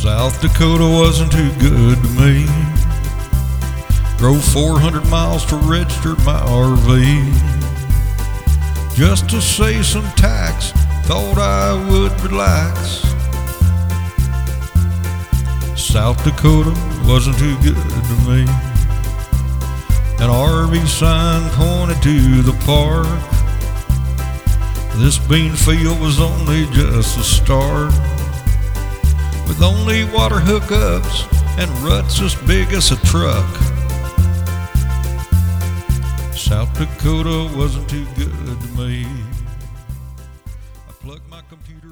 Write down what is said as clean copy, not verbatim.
South Dakota wasn't too good to me. Drove 400 miles to register my RV just to save some tax. Thought I would relax. South Dakota wasn't too good to me. An RV sign pointed to the park. This bean field was only just a start, with only water hookups and ruts as big as a truck. South Dakota wasn't too good to me. I plugged my computer